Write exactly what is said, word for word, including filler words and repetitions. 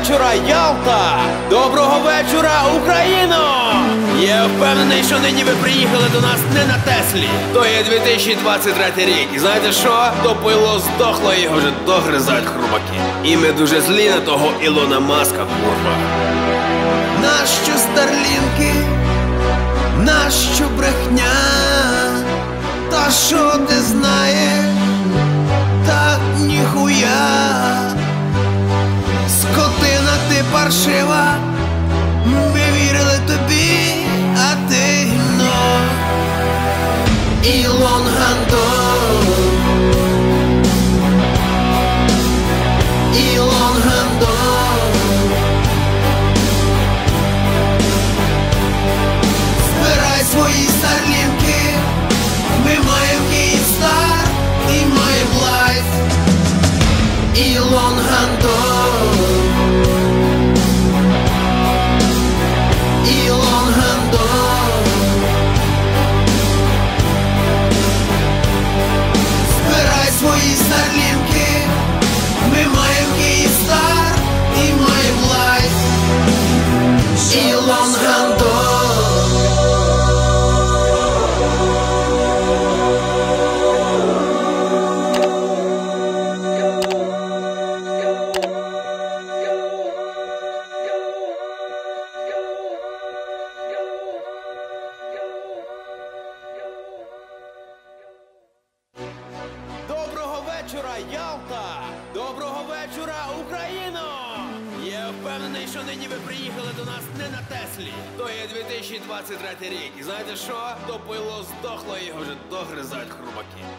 вечора, Ялта! Доброго вечора, Україно! Я впевнений, що нині ви приїхали до нас не на Теслі. То є дві тисячі двадцять третій рік. І знаєте що? То пило здохло, і його вже догризають хрумаки. І ми дуже злі на того Ілона Маска, курва. Нащо старлінки? Нащо брехня? Та що ти знаєш? Так ніхуя. Скотина ти паршива. Ми вірили тобі, а ти гімно. Ілон Гандон. Ілон Гандон. Збирай свої старлінки. Ми маємо Київстар і маємо лайф. Ілон Гандон. Ілон Гандон. Збирай свої старлінки. Ми маємо Київстар і маємо лайф. Ілон Гандон. Доброго вечора, Ялта! Доброго вечора, Україно! Я впевнений, що нині ви приїхали до нас не на Теслі. То є дві тисячі двадцять третій рік. І знаєте що? То пило здохло, і його вже догризають хрумаки.